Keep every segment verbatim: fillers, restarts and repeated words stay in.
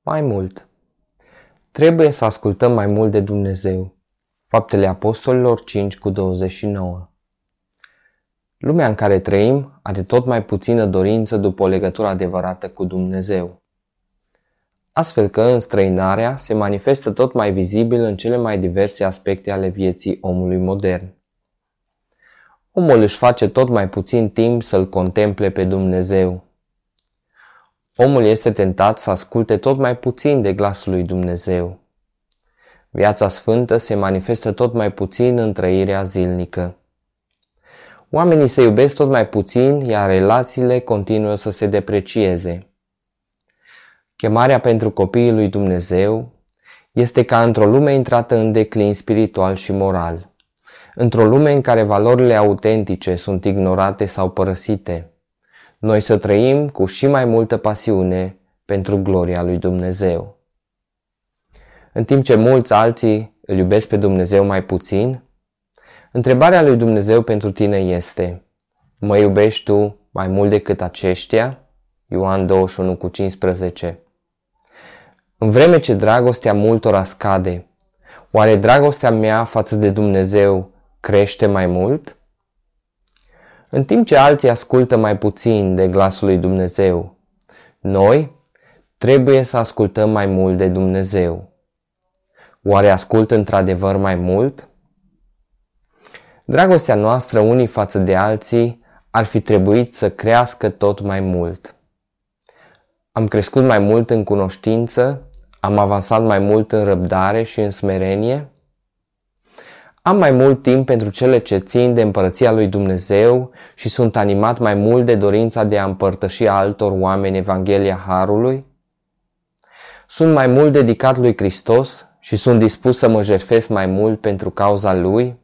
Mai mult. Trebuie să ascultăm mai mult de Dumnezeu. Faptele Apostolilor cinci cu douăzeci și nouă. Lumea în care trăim are tot mai puțină dorință după o legătură adevărată cu Dumnezeu. Astfel că înstrăinarea se manifestă tot mai vizibil în cele mai diverse aspecte ale vieții omului modern. Omul își face tot mai puțin timp să-L contemple pe Dumnezeu. Omul este tentat să asculte tot mai puțin de glasul lui Dumnezeu. Viața sfântă se manifestă tot mai puțin în trăirea zilnică. Oamenii se iubesc tot mai puțin, iar relațiile continuă să se deprecieze. Chemarea pentru copiii lui Dumnezeu este ca într-o lume intrată în declin spiritual și moral, într-o lume în care valorile autentice sunt ignorate sau părăsite, noi să trăim cu și mai multă pasiune pentru gloria lui Dumnezeu. În timp ce mulți alții îl iubesc pe Dumnezeu mai puțin, întrebarea lui Dumnezeu pentru tine este: mă iubești tu mai mult decât aceștia? Ioan douăzeci și unu cu cincisprezece. În vreme ce dragostea multora scade, oare dragostea mea față de Dumnezeu crește mai mult? În timp ce alții ascultă mai puțin de glasul lui Dumnezeu, noi trebuie să ascultăm mai mult de Dumnezeu. Oare ascultă într-adevăr mai mult? Dragostea noastră unii față de alții ar fi trebuit să crească tot mai mult. Am crescut mai mult în cunoștință, am avansat mai mult în răbdare și în smerenie. Am mai mult timp pentru cele ce țin de împărăția lui Dumnezeu și sunt animat mai mult de dorința de a împărtăși altor oameni Evanghelia Harului. Sunt mai mult dedicat lui Hristos și sunt dispus să mă jertfesc mai mult pentru cauza Lui.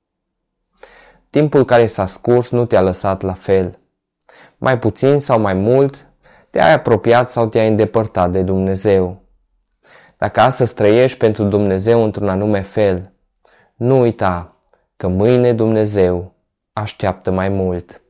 Timpul care s-a scurs nu te-a lăsat la fel. Mai puțin sau mai mult, te-ai apropiat sau te-ai îndepărtat de Dumnezeu. Dacă astăzi trăiești pentru Dumnezeu într-un anume fel, nu uita că mâine Dumnezeu așteaptă mai mult.